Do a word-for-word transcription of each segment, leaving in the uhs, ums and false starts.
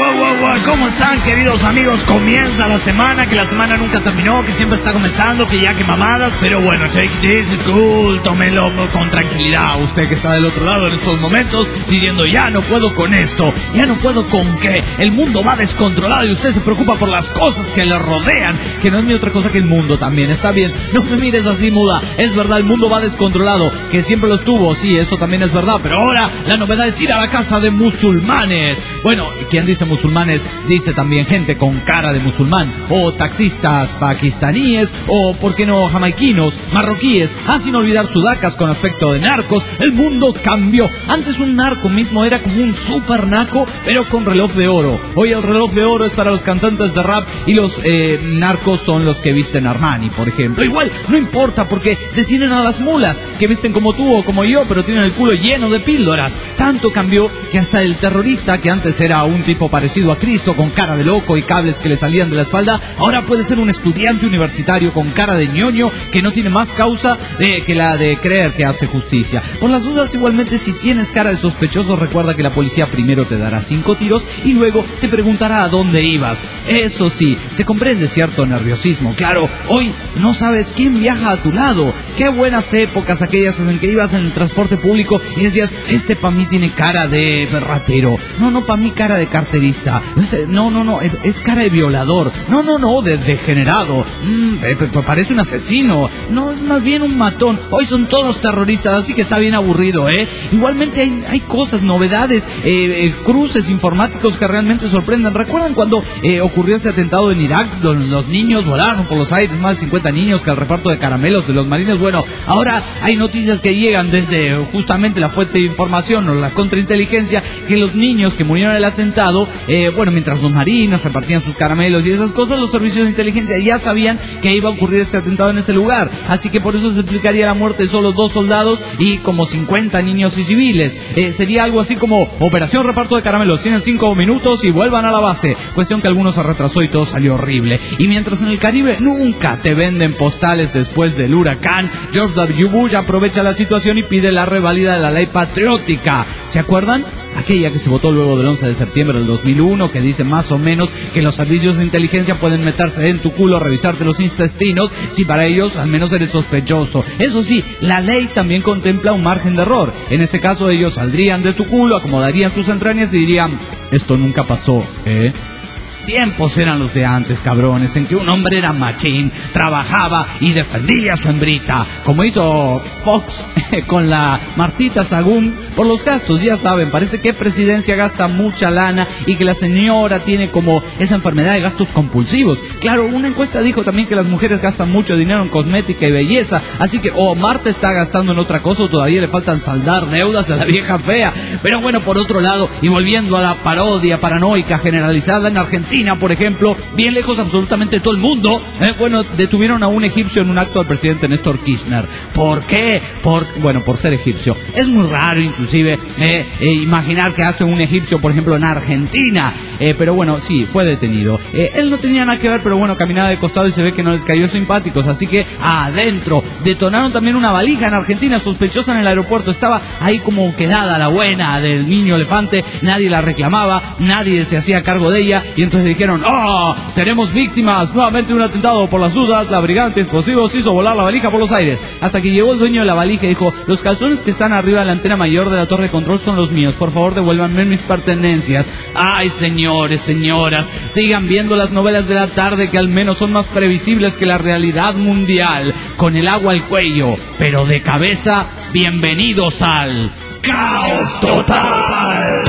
wow, wow, wow. ¿Cómo están, queridos amigos? Comienza la semana, que la semana nunca terminó, que siempre está comenzando, que ya que mamadas. Pero bueno, take this cool, tómelo con tranquilidad. Usted que está del otro lado en estos momentos diciendo, ya no puedo con esto, ya no puedo con que el mundo va descontrolado y usted se preocupa por las cosas que le rodean, que no es ni otra cosa que el mundo también. Está bien, no me mires así, muda. Es verdad, el mundo va descontrolado, que siempre lo estuvo, sí, eso también es verdad. Pero ahora la novedad es ir a la casa de musulmanes. Bueno, quien dice musulmanes dice también gente con cara de musulmán, o taxistas pakistaníes, o por qué no jamaiquinos, marroquíes, ah, sin olvidar sudacas con aspecto de narcos. El mundo cambió. Antes un narco mismo era como un super naco, pero con reloj de oro. Hoy el reloj de oro es para los cantantes de rap y los eh, narcos son los que visten Armani, por ejemplo. Igual, no importa, porque detienen a las mulas que visten como tú o como yo, pero tienen el culo lleno de píldoras. Tanto cambió que hasta el terrorista, que antes era un tipo parecido a Cristo, con cara de loco y cables que le salían de la espalda, ahora puede ser un estudiante universitario con cara de ñoño que no tiene más causa de, que la de creer que hace justicia. Por las dudas, igualmente, si tienes cara de sospechoso, recuerda que la policía primero te dará cinco tiros y luego te preguntará a dónde ibas. Eso sí, se comprende cierto nerviosismo. Claro, hoy no sabes quién viaja a tu lado. Qué buenas épocas aquellas en que ibas en el transporte público y decías, este pa' mí tiene cara de ratero. No, no, pa' mí cara de carterista. Este, no, no, no, es cara de violador. No, no, no, de degenerado. Mm, eh, parece un asesino. No, es más bien un matón. Hoy son todos terroristas, así que está bien aburrido, ¿eh? Igualmente hay, hay cosas, novedades, eh, eh, cruces informáticos que realmente sorprenden. ¿Recuerdan cuando eh, ocurrió ese atentado en Irak? Los, los niños volaron por los aires, más de cincuenta niños, que el reparto de caramelos de los marines. Bueno, ahora hay noticias que llegan desde justamente la fuente de información o la contrainteligencia, que los niños que murieron en el atentado, eh, bueno, mientras los marines repartían sus caramelos y esas cosas, los servicios de inteligencia ya sabían que iba a ocurrir ese atentado en ese lugar. Así que por eso se explicaría la muerte de solo dos soldados y como cincuenta niños y civiles. Eh, sería algo así como, operación reparto de caramelos, tienen cinco minutos y vuelvan a la base. Cuestión que algunos se retrasó y todo salió horrible. Y mientras en el Caribe nunca te venden postales después del huracán, George W. Bush aprovecha la situación y pide la reválida de la ley patriótica. ¿Se acuerdan? Aquella que se votó luego del once de septiembre del dos mil uno, que dice más o menos que los servicios de inteligencia pueden meterse en tu culo, revisarte los intestinos, si para ellos al menos eres sospechoso. Eso sí, la ley también contempla un margen de error. En ese caso ellos saldrían de tu culo, acomodarían tus entrañas y dirían, esto nunca pasó, ¿eh? Tiempos eran los de antes, cabrones, en que un hombre era machín, trabajaba y defendía a su hembrita, como hizo Fox con la Martita Sagún, por los gastos, ya saben, parece que Presidencia gasta mucha lana y que la señora tiene como esa enfermedad de gastos compulsivos. Claro, una encuesta dijo también que las mujeres gastan mucho dinero en cosmética y belleza, así que o Marta está gastando en otra cosa o todavía le faltan saldar deudas a la vieja fea. Pero bueno, por otro lado, y volviendo a la parodia paranoica generalizada en Argentina, por ejemplo, bien lejos absolutamente de todo el mundo, eh, bueno, detuvieron a un egipcio en un acto del presidente Néstor Kirchner. ¿Por qué? Por, bueno, por ser egipcio. Es muy raro inclusive eh, eh, imaginar que hace un egipcio, por ejemplo, en Argentina, eh, pero bueno, sí, fue detenido. Eh, él no tenía nada que ver, pero bueno, caminaba de costado y se ve que no les cayó simpáticos, así que adentro. Detonaron también una valija en Argentina sospechosa en el aeropuerto. Estaba ahí como quedada la buena del niño elefante, nadie la reclamaba, nadie se hacía cargo de ella, y entonces dijeron, ¡oh! Seremos víctimas nuevamente de un atentado. Por las dudas, la brigante explosivos hizo volar la valija por los aires, hasta que llegó el dueño de la valija y dijo, los calzones que están arriba de la antena mayor de la torre de control son los míos, por favor devuélvanme mis pertenencias. Ay, señores, señoras, sigan viendo las novelas de la tarde, que al menos son más previsibles que la realidad mundial. Con el agua al cuello, pero de cabeza, bienvenidos al Caos Total.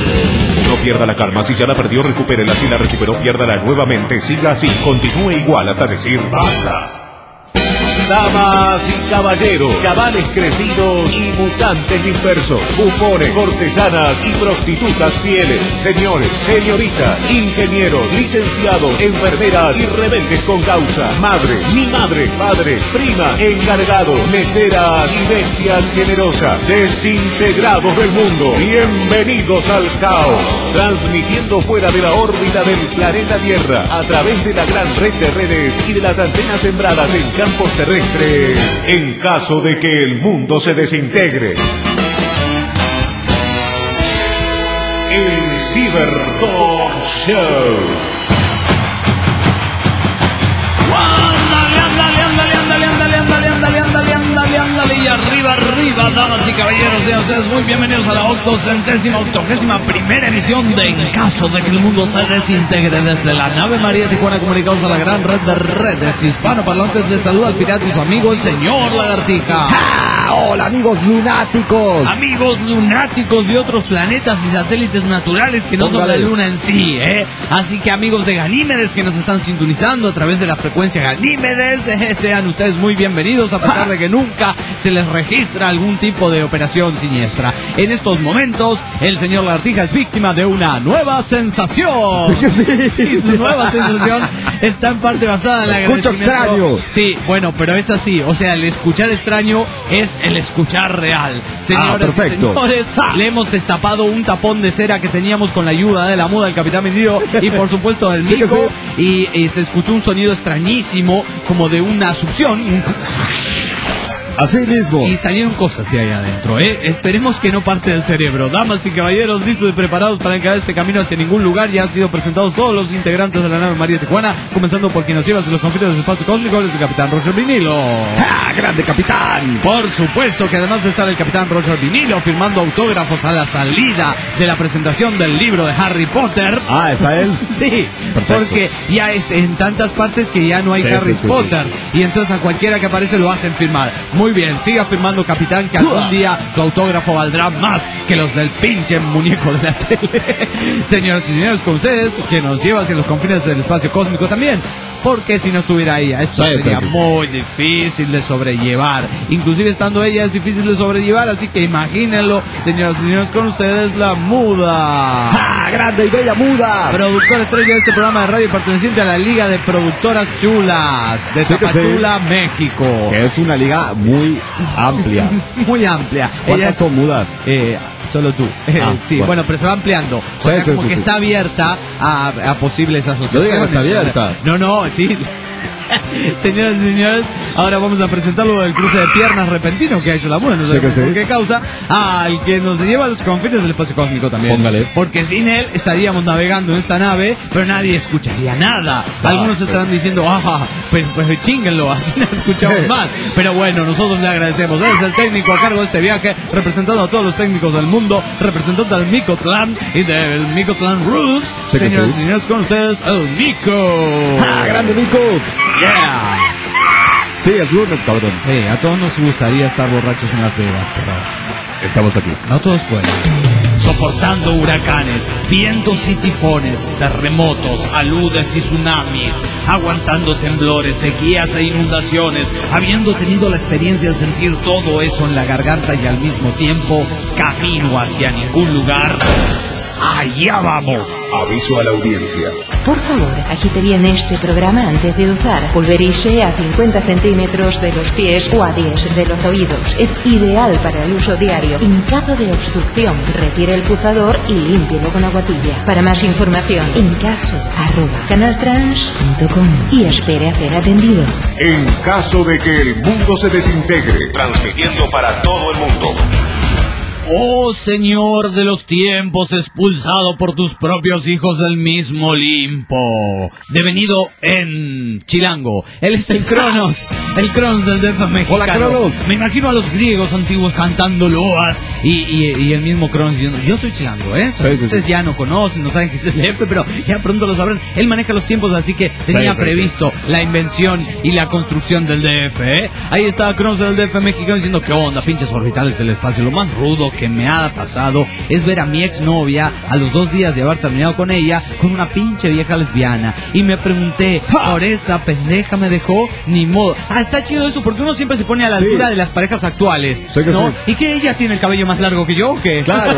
No pierda la calma, si ya la perdió, recupérela, si la recuperó, piérdala nuevamente, siga así, continúe igual hasta decir basta. Damas y caballeros, chavales crecidos y mutantes dispersos, bufones, cortesanas y prostitutas fieles, señores, señoritas, ingenieros, licenciados, enfermeras y rebeldes con causa, madres, mi madre, padres, primas, encargados, meseras y bestias generosas, desintegrados del mundo, bienvenidos al caos, transmitiendo fuera de la órbita del planeta Tierra, a través de la gran red de redes y de las antenas sembradas en campos terrestres, en caso de que el mundo se desintegre. El Ciberdoc Show. Ándale, ándale, ándale, ándale, ándale, ándale, ándale, ándale, ándale, ándale, y arriba, arriba, damas y caballeros, sean ustedes muy bienvenidos a la octocentésima, octogésima primera emisión de En Caso de que el Mundo se Desintegre desde la nave María Tijuana, comunicados a la gran red de redes hispanoparlantes. Les saluda al pirata y su amigo el señor Lagartija. ¡Ah! Hola amigos lunáticos. Amigos lunáticos de otros planetas y satélites naturales que no son la luna en sí, ¿eh? Así que amigos de Ganímedes que nos están sintonizando a través de la frecuencia Ganímedes, eh, sean ustedes muy bienvenidos a pesar de que nunca se les registra algún tipo de operación siniestra. En estos momentos, el señor Lagartija es víctima de una nueva sensación. Sí, sí. Y su nueva sensación está en parte basada en la Escucho extraño. Sí, bueno, pero es así. O sea, el escuchar extraño es el escuchar real. Señores, ah, perfecto. señores, ¡Ja! le hemos destapado un tapón de cera que teníamos con la ayuda de la muda del Capitán Mendido y por supuesto del Sí que Mico. sí. Y, y se escuchó un sonido extrañísimo, como de una succión. un Así mismo. Y salieron cosas de ahí adentro, ¿eh? Esperemos que no parte del cerebro. Damas y caballeros, listos y preparados para encarar este camino hacia ningún lugar. Ya han sido presentados todos los integrantes de la nave María Tijuana, comenzando por quien nos lleva hacia los confines del espacio cósmico, es el Capitán Roger Vinilo. ¡Ah, grande capitán! Por supuesto que además de estar el Capitán Roger Vinilo firmando autógrafos a la salida de la presentación del libro de Harry Potter. Ah, ¿es a él? Sí, perfecto. Porque ya es en tantas partes que ya no hay Sí, Harry sí, sí, Potter. sí. Y entonces a cualquiera que aparece lo hacen firmar. Muy bien, siga firmando, capitán, que algún día su autógrafo valdrá más que los del pinche muñeco de la tele. Señoras y señores, con ustedes, que nos lleva hacia los confines del espacio cósmico también. Porque si no estuviera ella, esto Sí, sería sí, sí. muy difícil de sobrellevar. Inclusive estando ella es difícil de sobrellevar, así que imagínenlo, señoras y señores, con ustedes la muda. ¡Ah, grande y bella muda! Productor estrella de este programa de radio perteneciente a la Liga de Productoras Chulas de Sí que sí. Tapachula, México. Que es una liga muy amplia. Muy amplia. ¿Cuántas Ella es- son mudas? Eh, solo tú. Eh, Ah, sí, bueno. bueno. pero se va ampliando. O Sí, sea, sí, como sí, que sí. está abierta a, a posibles asociaciones. No digas que está abierta. No, no, sí. Señoras y señores, ahora vamos a presentar lo del cruce de piernas repentino que ha hecho la muda, no Sí sabemos que sí. por qué causa, al que nos lleva a los confines del espacio cósmico también. Póngale. Porque sin él estaríamos navegando en esta nave, pero nadie escucharía nada. Algunos sí. estarán diciendo, ah, pues, pues chínguenlo, así no escuchamos más. Pero bueno, nosotros le agradecemos. Él es el técnico a cargo de este viaje, representando a todos los técnicos del mundo, representando al Micotlan y del Micotlan Roots. Sí que Señoras sí. y señores, con ustedes, el Mico. ¡Ah, grande Mico! Yeah. Sí, es lunes, cabrón. Sí, a todos nos gustaría estar borrachos en Las Vegas, pero Estamos aquí. no todos pueden. Soportando huracanes, vientos y tifones, terremotos, aludes y tsunamis, aguantando temblores, sequías e inundaciones, habiendo tenido la experiencia de sentir todo eso en la garganta y al mismo tiempo camino hacia ningún lugar. ¡Allá vamos! Aviso a la audiencia. Por favor, agite bien este programa antes de usar. Pulverice a cincuenta centímetros de los pies o a diez de los oídos. Es ideal para el uso diario. En caso de obstrucción, retire el puzador y límpielo con agua tibia. Para más información, en caso, arroba canaltrans punto com y espere a ser atendido. En caso de que el mundo se desintegre, transmitiendo para todo el mundo. Oh Señor de los tiempos, expulsado por tus propios hijos del mismo Olimpo, devenido en Chilango. Él es el Cronos, el Cronos del D F mexicano. Hola, Cronos. Me imagino a los griegos antiguos cantando loas y, y, y el mismo Cronos diciendo, yo soy Chilango, ¿eh? Sí, sí, Ustedes sí. ya no conocen, no saben qué es el D F, pero ya pronto lo sabrán. Él maneja los tiempos, así que tenía Sí, sí, previsto la invención y la construcción del D F, ¿eh? Ahí estaba Cronos del D F mexicano diciendo, ¿qué onda, pinches orbitales del espacio? Lo más rudo que me ha pasado es ver a mi exnovia a los dos días de haber terminado con ella con una pinche vieja lesbiana. Y me pregunté, ¿por esa pendeja me dejó? Ni modo. Ah, está chido eso porque uno siempre se pone a la Sí. altura de las parejas actuales, Sí que ¿no? sí. ¿Y que ella tiene el cabello más largo que yo o qué? Claro.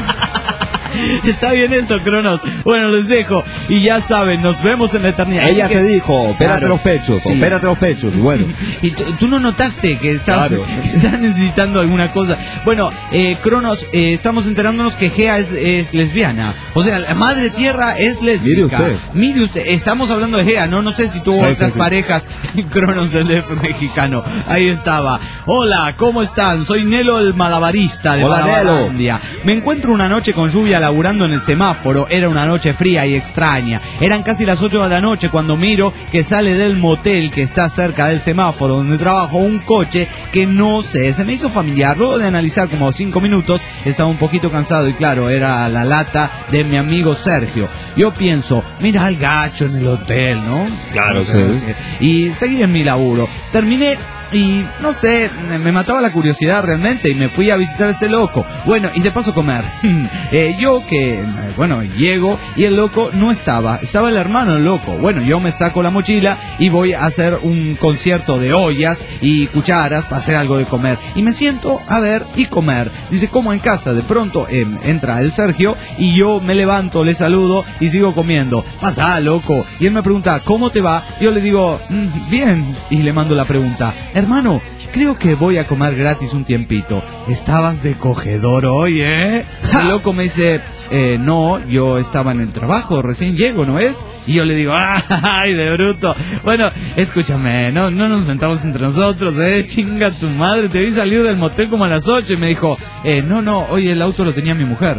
Está bien eso, Cronos. Bueno, les dejo. Y ya saben, nos vemos en la eternidad. Ella Así te que- dijo, opérate Claro. los pechos, Sí. opérate los pechos. Y bueno, Y tú, tú no notaste que estaba, Claro. estaba necesitando alguna cosa. Bueno, eh, Cronos, eh, estamos enterándonos que Gea es, es lesbiana. O sea, la madre tierra es lésbica. Mire usted. Mire usted, estamos hablando de Gea, ¿no? No sé si tuvo Sí, otras sí, sí. parejas. Cronos del D F mexicano. Ahí estaba. Hola, ¿cómo están? Soy Nelo el malabarista de Hola, Nelo. Malabarandia. Me encuentro una noche con lluvia laburando en el semáforo. Era una noche fría y extraña. Eran casi las ocho de la noche cuando miro que sale del motel que está cerca del semáforo donde trabajo un coche que no sé, se me hizo familiar. Luego de analizar como cinco minutos, estaba un poquito cansado y claro, era la lata de mi amigo Sergio. Yo pienso, mira al gacho en el hotel, ¿no? Claro, sí. Y seguí en mi laburo. Terminé y no sé, me mataba la curiosidad realmente y me fui a visitar a este loco. Bueno, y de paso comer. eh, yo que, bueno, llego y el loco no estaba, estaba el hermano del loco. Bueno, yo me saco la mochila y voy a hacer un concierto de ollas y cucharas para hacer algo de comer. Y me siento a ver y comer. Dice, como en casa. De pronto eh, entra el Sergio y yo me levanto, le saludo y sigo comiendo. Pasa, loco. Y él me pregunta, ¿cómo te va? Yo le digo, mmm, bien. Y le mando la pregunta, hermano, creo que voy a comer gratis un tiempito. Estabas de cogedor hoy, ¿eh? El loco me dice, eh, no, yo estaba en el trabajo, recién llego, ¿no es? Y yo le digo, ¡ay, de bruto! Bueno, escúchame, no, no nos mentamos entre nosotros, ¿eh? Chinga tu madre, te vi salir del motel como a las ocho y me dijo, eh, no, no, hoy el auto lo tenía mi mujer.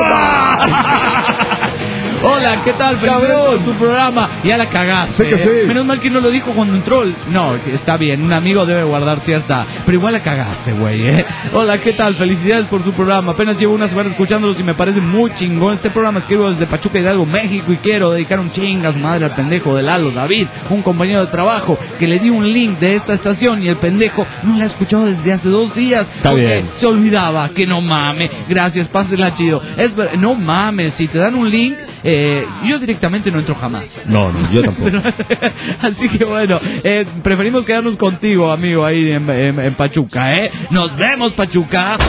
¡Mierda! Hola, ¿qué tal? Felicidades por tu programa. Ya la cagaste. Sí que sí. Menos mal que no lo dijo cuando entró. No, está bien, un amigo debe guardar cierta... Pero igual la cagaste, güey, ¿eh? Hola, ¿qué tal? Felicidades por su programa. Apenas llevo una semana escuchándolos y me parece muy chingón. Este programa escribo desde Pachuca Hidalgo, México, y quiero dedicar un chinga a su madre al pendejo de Lalo David, un compañero de trabajo que le di un link de esta estación y el pendejo no la ha escuchado desde hace dos días. Está porque bien. se olvidaba. Que no mames. Gracias, pásela chido. Es ver... No mames, si te dan un link... Eh, yo directamente no entro jamás. No, no, yo tampoco. Así que bueno, eh, preferimos quedarnos contigo, amigo, ahí en, en, en Pachuca, ¿eh? ¡Nos vemos, Pachuca!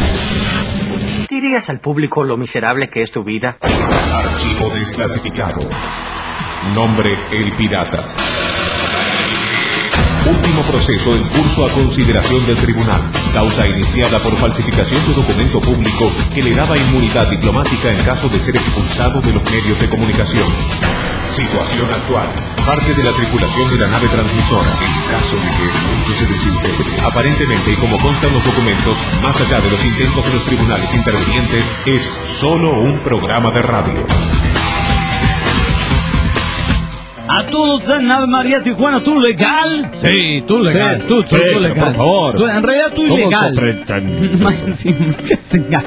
¿Dirías al público lo miserable que es tu vida? Archivo desclasificado. Nombre El Pirata. Último proceso en curso a consideración del tribunal. Causa iniciada por falsificación de documento público que le daba inmunidad diplomática en caso de ser expulsado de los medios de comunicación. Situación actual. Parte de la tripulación de la nave transmisora, en caso de que el mundo se desintegre. Aparentemente, y como constan los documentos, más allá de los intentos de los tribunales intervinientes, es solo un programa de radio. A todos en Nave María Tijuana, ¿tú legal? Sí, tú legal, Sí, tú, tú, sí, tú legal. por favor. Tú, en realidad tú ¿Cómo ilegal. comprendan? Mas, sim, que legal.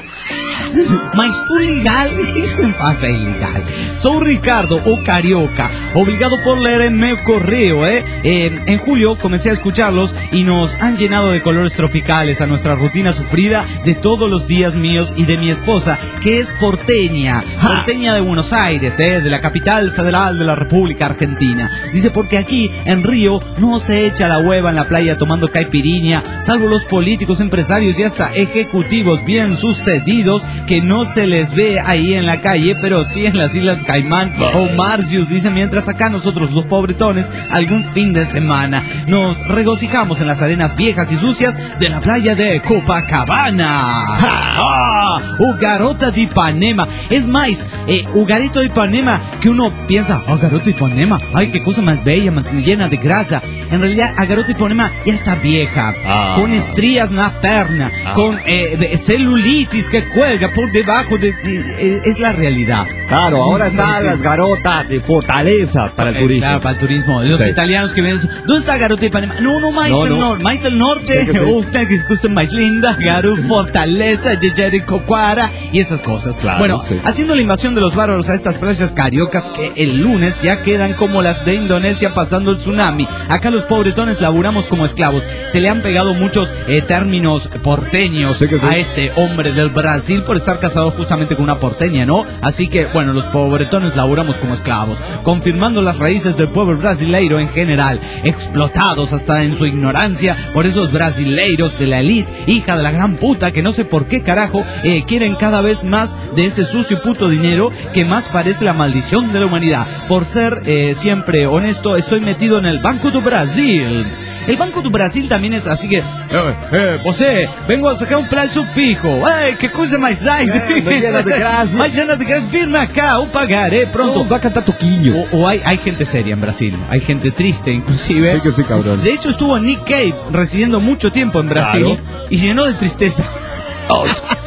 Mas tu legal, isso não é ilegal. Sou Ricardo, o Carioca. Obrigado por leer en mi correo, ¿eh? ¿eh? En julio comencé a escucharlos y nos han llenado de colores tropicales a nuestra rutina sufrida de todos los días míos y de mi esposa, que es porteña. Porteña de Buenos Aires, ¿eh? De la capital federal de la República Argentina. Dice, porque aquí, en Río, no se echa la hueva en la playa tomando caipirinha, salvo los políticos, empresarios y hasta ejecutivos bien sucedidos que no se les ve ahí en la calle, pero sí en las Islas Caimán o Marcius, dice, mientras acá nosotros los pobretones algún fin de semana nos regocijamos en las arenas viejas y sucias de la playa de Copacabana. ¡Ah! O Garota de Ipanema. Es más, eh, o Garota de Ipanema, que uno piensa, oh, Garota de Ipanema, ay, qué cosa más bella, más llena de grasa. En realidad, a Garota de Ipanema ya está vieja, Ah. con estrías en la perna, Ah. con eh, celulitis que cuelga por debajo de... de- es la realidad. Claro, ahora están las garotas de Fortaleza para el Eh, turismo. Claro, para el turismo. Los Sí. italianos que vienen, ¿dónde está Garota de Ipanema? No, no, más No, el no. norte, más el norte. Sí que sí. Usted que cosa más linda, Garú, Fortaleza, Jericoacoara y esas cosas. Claro, bueno, sí. haciendo la invasión de los bárbaros a estas playas cariocas que el lunes ya quedan como las de Indonesia pasando el tsunami. Acá los pobretones laburamos como esclavos. Se le han pegado muchos eh, términos porteños Sí que sí. a este hombre del Brasil por estar casado justamente con una porteña, ¿no? Así que, bueno, los pobretones laburamos como esclavos, confirmando las raíces del pueblo brasileiro en general, explotados hasta en su ignorancia por esos brasileiros de la elite, hija de la gran puta, que no sé por qué carajo eh, quieren cada vez más de ese sucio y puto dinero que más parece la maldición de la humanidad. Por ser eh, siempre honesto, estoy metido en el Banco do Brasil. El Banco do Brasil también es así que... Eh, eh, você, vengo a sacar un plazo fijo. ¡Ay, qué cosa más nice! Eh, me llena de gracia. Ay, llena de gracia. Firma acá, un pagaré pronto. No, va a cantar Toquinho. O, o hay, hay gente seria en Brasil, hay gente triste inclusive. Sí que sí, cabrón. De hecho estuvo Nick Cave residiendo mucho tiempo en Brasil Claro. y llenó de tristeza.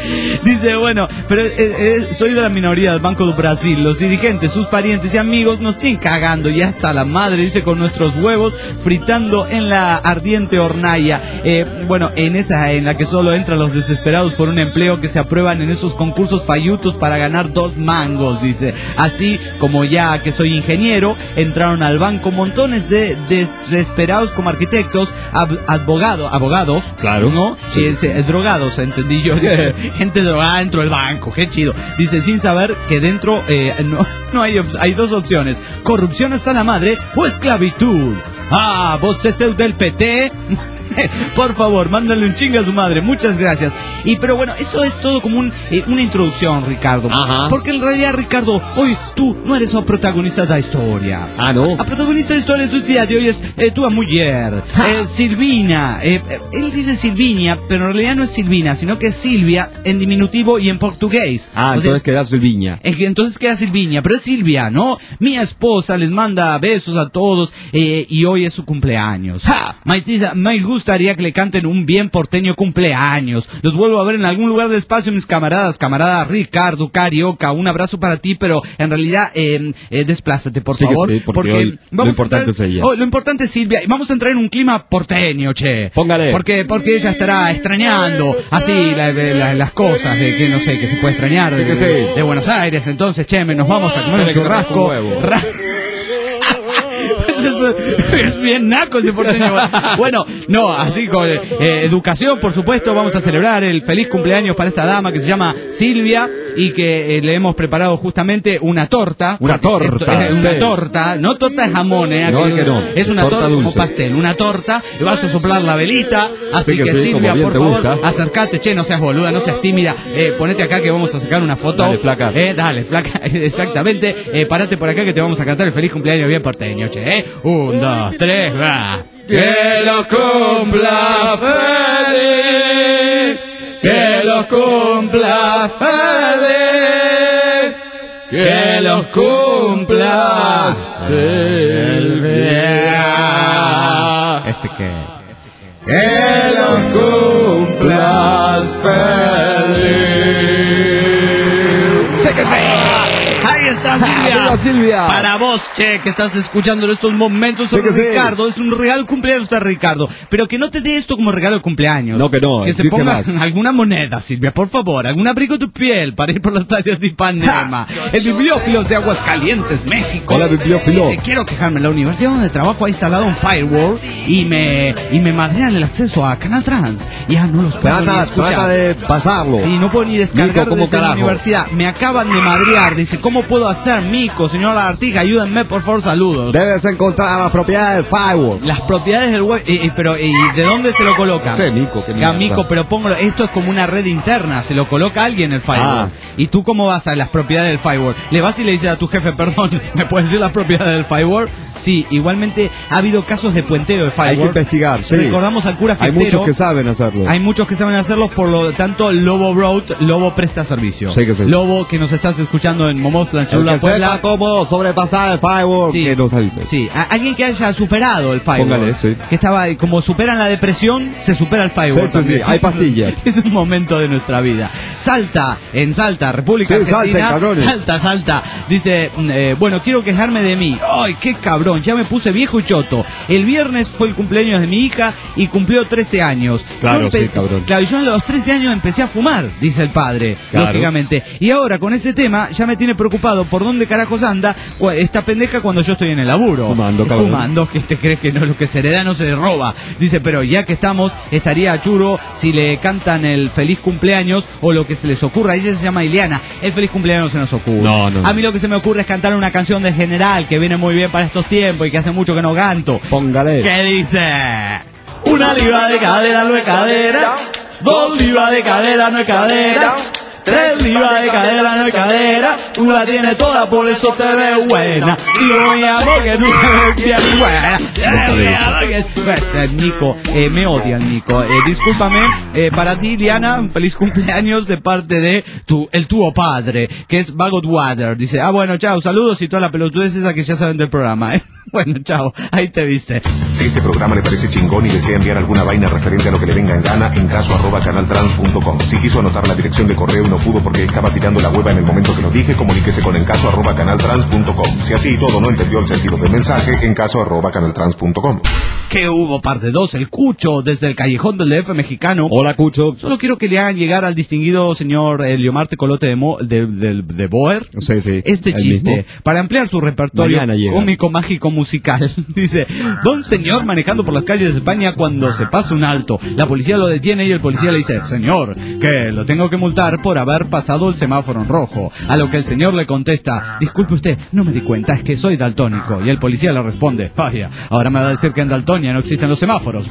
Dice, bueno, pero eh, eh, soy de la minoría del Banco do Brasil. Los dirigentes, sus parientes y amigos nos tienen cagando ya hasta la madre, dice, con nuestros huevos fritando en la ardiente hornalla. Eh, bueno, en esa en la que solo entran los desesperados por un empleo que se aprueban en esos concursos fallutos para ganar dos mangos, dice. Así como ya que soy ingeniero, entraron al banco montones de desesperados como arquitectos, ab- abogados, abogados, Claro. ¿no? Sí. Eh, se- drogados, entendí yo. Gente drogada dentro del banco, qué chido. Dice, sin saber que dentro eh, no, no hay, op- hay dos opciones: corrupción hasta la madre o esclavitud. Ah, vos ese del P T. Por favor, mándale un chinga a su madre, muchas gracias. Y pero bueno, eso es todo como un, eh, una introducción, Ricardo. Ajá. Porque en realidad, Ricardo, hoy tú no eres el protagonista de la historia. Ah, no. La protagonista de la historia del día de hoy es eh, tu mujer, eh, Silvina. Eh, eh, él dice Silvinia, pero en realidad no es Silvina, sino que es Silvia en diminutivo y en portugués. Ah, O sea, entonces queda Silviña. es que entonces queda Silvinia, pero es Silvia, ¿no? Mi esposa les manda besos a todos eh, y hoy es su cumpleaños. ¡Ja! Maitiza, me gustaría que le canten un bien porteño cumpleaños. Los vuelvo a ver en algún lugar del espacio, mis camaradas. Camarada Ricardo, Carioca, un abrazo para ti, pero en realidad eh, eh, desplázate, por Sí que favor. sí, porque hoy lo a importante entrar- es ella. oh, lo importante es Silvia. Y vamos a entrar en un clima porteño, che. Póngale. Porque, porque ella estará extrañando así la- la- la- las cosas de que no sé, que se puede extrañar Sí de, que sí. de Buenos Aires. Entonces, che, me- nos vamos a comer un Tiene que churrasco. con huevo. Ra- Pues eso es bien naco ese porteño. Bueno, no, así con eh, educación, por supuesto, vamos a celebrar el feliz cumpleaños para esta dama que se llama Silvia y que eh, le hemos preparado justamente una torta. Una Porque torta, esto es una sí. torta, no torta de jamón, eh, No, aquello- que no. es una Torta torta, como dulce. pastel, una torta, le vas a soplar la velita, así Sí que que, sí, Silvia, como bien por te favor, gusta. acércate, che, no seas boluda, no seas tímida, eh, ponete acá que vamos a sacar una foto. Dale, flaca. Eh, dale, flaca, exactamente, eh, parate por acá que te vamos a cantar el feliz cumpleaños bien porteño, che, eh. Un, dos, tres, va. Que lo cumpla feliz, que lo cumpla feliz, que lo cumpla Silvia. Este que... Que los cumplas feliz. ¡Sí que sí! Ahí está Silvia. ¡Viva Silvia! Para vos, che, que estás escuchando en estos momentos, Sí que sí. Ricardo, es un regalo de cumpleaños de Ricardo. Pero que no te dé esto como regalo de cumpleaños. No, que no, Que se exige ponga más. alguna moneda, Silvia, por favor. Algún abrigo de tu piel para ir por las playas de Ipanema. El Bibliófilos de Aguascalientes, México. Hola, Bibliófilo. Dice, quiero quejarme. La universidad donde trabajo ha instalado un firewall y me, y me madrean el acceso a Canal Trans. Ya no los puedo ni Trata, escuchar. trata de pasarlo. Sí, no puedo ni descargar Mico, ¿cómo desde la carajo? universidad. Me acaban de madrear. Dice, ¿cómo puedo hacer, Mico? Señora Artiga, ayúdenme, por favor, saludos. Debes encontrar las propiedades del firewall. Las propiedades del web, eh, eh, pero ¿y de dónde se lo coloca? No sé, Mico, qué Ya, mierda. Mico, pero póngalo, esto es como una red interna, se lo coloca alguien el firewall. Ah. ¿Y tú cómo vas a las propiedades del firewall? Le vas y le dices a tu jefe, perdón, ¿me puedes decir las propiedades del firewall? Sí, igualmente ha habido casos de puenteo de firewall. Hay que investigar, sí. Recordamos al cura Hay Fiestero. muchos que saben hacerlo. Hay muchos que saben hacerlo, por lo tanto, Lobo Road, Lobo presta servicio. Sí que sí. Lobo, que nos estás escuchando en Momostla, en El Cholula, que Puebla. sepa cómo sobrepasar el firewall, Sí. que nos avise. Sí, a- alguien que haya superado el firewall. Póngale, sí. Que estaba, como superan la depresión, se supera el firewall. Sí, sí, también. sí, hay pastillas. Es un momento de nuestra vida. Salta, en Salta, República Sí, salten, Argentina. cabrones. Salta, salta. Dice, mm, eh, bueno, quiero quejarme de mí. Ay, qué cabrón, ya me puse viejo y choto. El viernes fue el cumpleaños de mi hija y cumplió trece años. Claro, Yo empe- sí, cabrón. Claro, y yo a los trece años empecé a fumar, dice el padre, Claro. lógicamente. Y ahora con ese tema ya me tiene preocupado por dónde carajos anda cua- esta pendeja cuando yo estoy en el laburo. Fumando, cabrón. Fumando, que te crees que no, lo que se hereda no se roba. Dice, pero ya que estamos, estaría churo si le cantan el feliz cumpleaños o lo que se les ocurra. Ella se llama Ileana. El feliz cumpleaños no se nos ocurre. No, no, no. A mí lo que se me ocurre es cantar una canción de General que viene muy bien para estos tiempos y que hace mucho que no canto. Póngale. ¿Qué dice? Una libra de cadera no es cadera, dos libras de cadera no es cadera, Tres libras de cadera no hay cadera, tú la tienes toda, por eso te ves buena. Y yo mi amor que tú te ves bien buena. Pues, eh, Nico, eh, me odia el Nico. Eh, discúlpame, eh, para ti, Liana, un feliz cumpleaños de parte de tu, el tuo padre, que es Vagot Water. Dice, ah, bueno, chao, saludos y toda la pelotudez esa que ya saben del programa, ¿eh? Bueno, chao, ahí te viste. Si este programa le parece chingón y desea enviar alguna vaina referente a lo que le venga en gana, en caso arroba canaltrans punto com. Si quiso anotar la dirección de correo y no pudo porque estaba tirando la hueva en el momento que lo dije, comuníquese con encaso arroba canaltrans punto com. Si así y todo no entendió el sentido del mensaje, encaso arroba canaltrans punto com. Que hubo parte dos, el Cucho, desde el callejón del D F mexicano. Hola, Cucho. Solo quiero que le hagan llegar al distinguido señor Eliomar Tecolote de, Mo, de, de, de Boer Sí, sí. este chiste, mismo. para ampliar su repertorio Mañana llega. cómico, mágico, musical. Dice, don señor manejando por las calles de España cuando se pasa un alto. La policía lo detiene y el policía le dice, señor, que lo tengo que multar por haber pasado el semáforo en rojo. A lo que el señor le contesta, disculpe usted, no me di cuenta, es que soy daltónico. Y el policía le responde, vaya, ahora me va a decir que en Daltonia no existen los semáforos.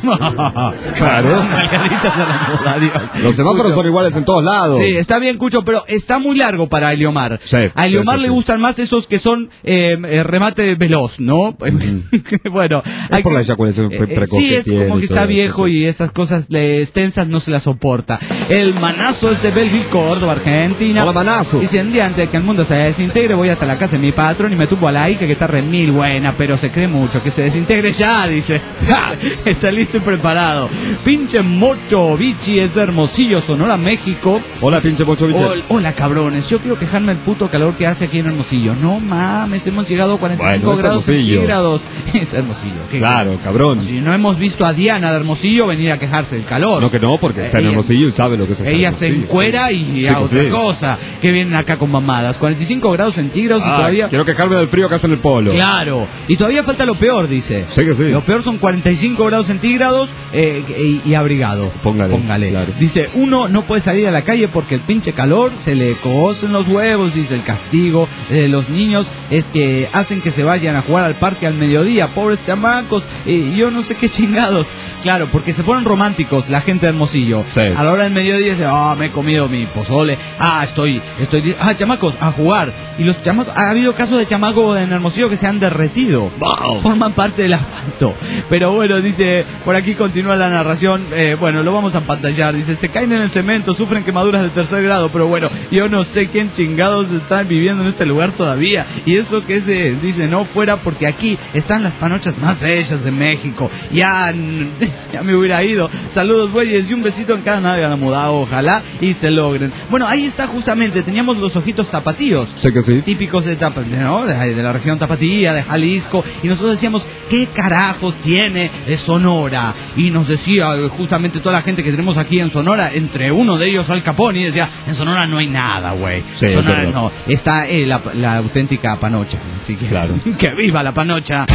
Claro. Margaritas a la moda, Dios. Los semáforos son iguales en todos lados. Sí, está bien, Cucho, pero está muy largo para Eliomar. Sí, a Eliomar sí, sí, le sí. gustan más esos que son eh, eh, remate veloz, ¿no? Bueno, Es por la eyaculación pre- precoz sí, que es tiene como y que todo está eso, viejo sí. y esas cosas eh, extensas no se las soporta. El manazo es de Belleville, Córdoba, Argentina. Hola, manazo. Dice, un día antes de que el mundo se desintegre voy hasta la casa de mi patrón y me tumbo a la hija que está re mil buena, pero se cree mucho, que se desintegre ya, dice. Está listo y preparado. Pinche Mocho Bichi es de Hermosillo, Sonora, México. Hola, pinche Mocho Biche. Hol- Hola, cabrones, yo quiero quejarme del puto calor que hace aquí en Hermosillo. No mames, hemos llegado a cuarenta y cinco Bueno, es grados Hermosillo. centígrados. Es Hermosillo. ¿qué Claro, cabrón. Si no hemos visto a Diana de Hermosillo venir a quejarse del calor. No que no, porque está en Ella- Hermosillo y sabe lo que es estar en Ella se Hermosillo. encuera y Sí, a pues otra sí. cosa. Que vienen acá con mamadas. cuarenta y cinco grados centígrados y Ah, todavía... quiero quejarme del frío que hace en el polo. Claro. Y todavía falta lo peor, dice. Sí que sí. Lo peor son cuarenta y cinco grados centígrados eh, y, y abrigado. Póngale, Póngale. claro. Dice, uno no puede salir a la calle porque el pinche calor se le cocen los huevos. Dice, el castigo de los niños es que hacen que se vayan a jugar al parque al mediodía. Pobres chamacos. Y yo no sé qué chingados. Claro, porque se ponen románticos la gente de Hermosillo. Sí. A la hora del mediodía dice, ah, me he comido mi pozole. Ah, estoy, estoy, ah, chamacos, a jugar. Y los chamacos, ha habido casos de chamacos en Hermosillo que se han derretido. Wow. Forman parte del asfalto. Pero bueno, dice, por aquí continúa la narración. Eh, bueno, lo vamos a pantallar. Dice, se caen en el cemento, sufren quemaduras de tercer grado. Pero bueno, yo no sé quién chingados están viviendo en este lugar todavía. Y eso que se dice, no fuera porque aquí están las panochas más bellas de México. Ya, ya me hubiera ido. Saludos, güeyes, y un besito en cada nave a la muda. Ojalá y se logren. Bueno, ahí está justamente, teníamos los ojitos tapatíos. Sé que sí. Típicos de, Tapa- ¿no? de, de la región tapatía, de Jalisco, y nosotros decíamos, ¿qué carajos tiene de Sonora? Y nos decía eh, justamente toda la gente que tenemos aquí en Sonora, entre uno de ellos Al Capone, y decía, en Sonora no hay nada, güey. Sí, Sonora es verdad. no, está eh, la, la auténtica panocha, así que, Claro. que viva la panocha.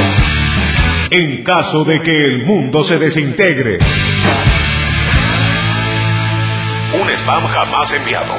En caso de que el mundo se desintegre. Un spam jamás enviado.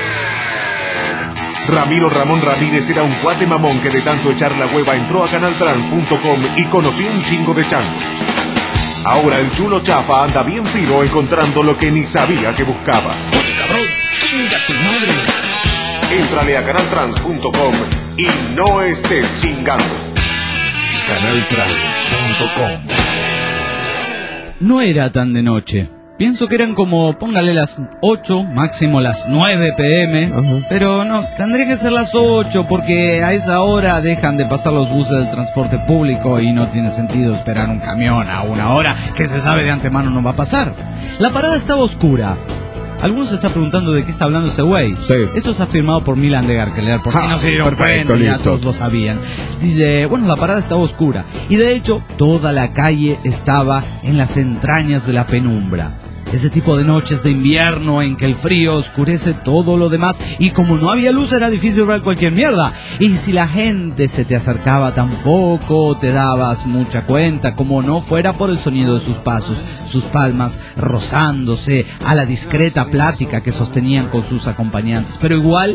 Ramiro Ramón Ramírez era un cuate mamón que de tanto echar la hueva entró a canaltrans punto com y conoció un chingo de changos. Ahora el chulo chafa anda bien fino encontrando lo que ni sabía que buscaba. Cabrón, chinga tu madre. Éntrale a canaltrans punto com y no estés chingando. canaltrans punto com. No era tan de noche. Pienso que eran como, póngale las ocho, máximo las nueve pm, Ajá. pero no, tendría que ser las ocho porque a esa hora dejan de pasar los buses del transporte público y no tiene sentido esperar un camión a una hora que se sabe de antemano no va a pasar. La parada estaba oscura. Algunos se están preguntando de qué está hablando ese güey. Sí. Esto es afirmado por Milan de Garkeler, por Ja, si no se dieron perfecto, cuenta, ya listo. todos lo sabían. Dice, bueno, la parada estaba oscura. Y de hecho, toda la calle estaba en las entrañas de la penumbra. Ese tipo de noches de invierno en que el frío oscurece todo lo demás y como no había luz era difícil ver cualquier mierda. Y si la gente se te acercaba tampoco te dabas mucha cuenta, como no fuera por el sonido de sus pasos, sus palmas rozándose a la discreta plática que sostenían con sus acompañantes. Pero igual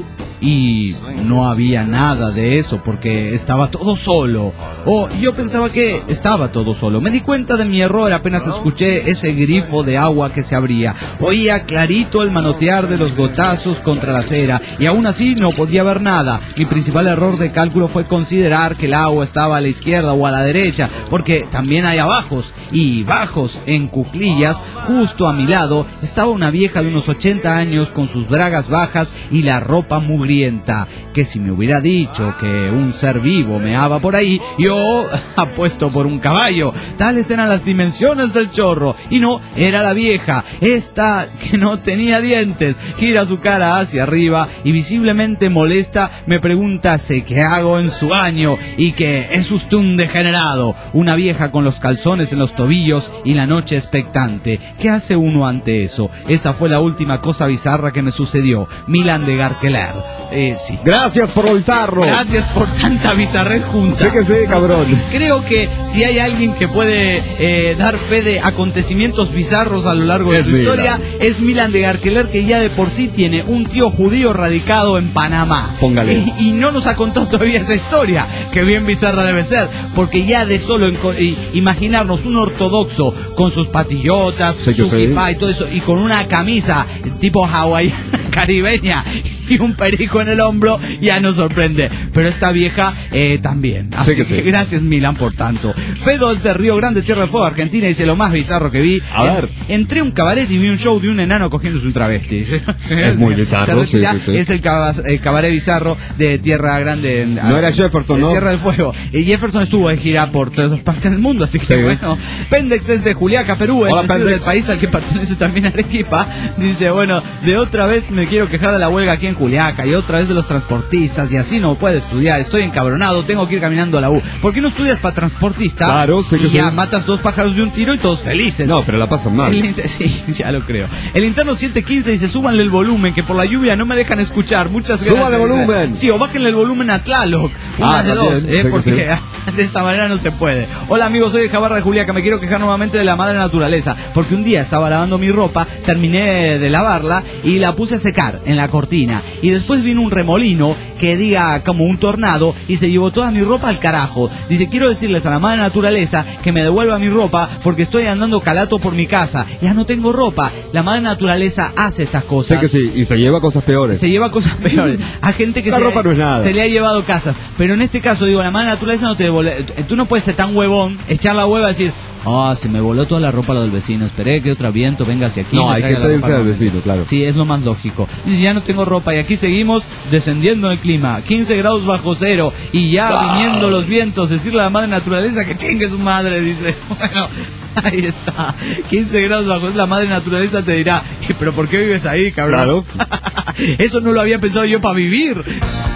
y no había nada de eso porque estaba todo solo. O yo pensaba que estaba todo solo. Me di cuenta de mi error apenas escuché ese grifo de agua que se abría. Oía clarito el manotear de los gotazos contra la acera y aún así no podía ver nada. Mi principal error de cálculo fue considerar que el agua estaba a la izquierda o a la derecha, porque también hay abajos y bajos. En cuclillas, justo a mi lado, estaba una vieja de unos ochenta años con sus bragas bajas y la ropa mugrienta, que si me hubiera dicho que un ser vivo meaba por ahí, yo apuesto por un caballo. Tales eran las dimensiones del chorro, y no, era la vieja, esta que no tenía dientes. Gira su cara hacia arriba y visiblemente molesta me pregunta si qué hago en su baño y que es usted un degenerado. Una vieja con los calzones en los tobillos y la noche expectante. ¿Qué hace uno ante eso? Esa fue la última cosa bizarra que me sucedió. Milan de Garkeler. Eh, sí. Gracias por lo bizarro. Gracias por tanta bizarrez junta. Sí que sí, cabrón. Creo que si hay alguien que puede eh, dar fe de acontecimientos bizarros a lo largo de Es su Milan. historia, es Milan de Garkeler, que ya de por sí tiene un tío judío radicado en Panamá. Póngale. Y, y no nos ha contado todavía esa historia, que bien bizarra debe ser, porque ya de solo enco- y, imaginarnos un ortodoxo con sus patillotas, Sí que su sí. kipá y todo eso, y con una camisa tipo hawaiana caribeña y un perico en el hombro, ya nos sorprende. Pero esta vieja eh, también. Así Sí que que, sí. gracias, Milan, por tanto. Fedo es de Río Grande, Tierra del Fuego, Argentina, dice lo más bizarro que vi. A En- ver. Entré a un cabaret y vi un show de un enano cogiéndose un travesti. Dice. Es muy bizarro, Se retira, sí, sí, sí. Es el, caba- el cabaret bizarro de Tierra Grande. En, No era Jefferson, de ¿no? Tierra del Fuego. Y Jefferson estuvo de gira por todas partes del mundo, así que Sí. bueno. Pendex es de Juliaca, Perú, Hola, el vecino del Pendex. país al que pertenece también Arequipa. Dice, bueno, de otra vez me quiero quejar de la huelga aquí en Juliaca y otra vez de los transportistas y así no puedo estudiar, estoy encabronado, tengo que ir caminando a la U. ¿Por qué no estudias para transportista? Claro, sé que y ya sí. matas dos pájaros de un tiro y todos felices. No, pero la pasan mal. El inter- sí, ya lo creo. El interno siete quince dice, súbanle el volumen, que por la lluvia no me dejan escuchar. Muchas gracias. ¡Súbale volumen! Sí, o bájenle el volumen a Tlaloc. Una Ah, de también, dos, sé ¿eh? que Porque sí. de esta manera no se puede. Hola amigos, soy de Jabarra de Juliaca. Me quiero quejar nuevamente de la madre naturaleza, porque un día estaba lavando mi ropa, terminé de lavarla y la puse a secar en la cortina. Y después vino un remolino que diga como un tornado y se llevó toda mi ropa al carajo. Dice, quiero decirles a la madre naturaleza que me devuelva mi ropa porque estoy andando calato por mi casa. Ya no tengo ropa. La madre naturaleza hace estas Sé cosas. que sí, y se lleva cosas peores. Se lleva cosas peores. A gente que La se, ropa no es nada. se le ha llevado casas. Pero en este caso, digo, la madre naturaleza no te devuelve. Tú no puedes ser tan huevón, echar la hueva y decir, ah, se me voló toda la ropa lo del vecino. Esperé que otro viento venga hacia aquí. y No, me hay traiga que la pedirse ropa al nuevamente". vecino, claro. Sí, es lo más lógico. Dice, ya no tengo ropa y aquí seguimos descendiendo el clima. quince grados bajo cero y ya viniendo los vientos. Decirle a la madre naturaleza que chingue su madre, dice. Bueno, ahí está. quince grados bajo cero, la madre naturaleza te dirá, "¿Y pero por qué vives ahí, cabrón?" Claro. Eso no lo había pensado yo para vivir.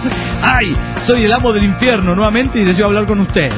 Ay, soy el amo del infierno nuevamente y deseo hablar con usted.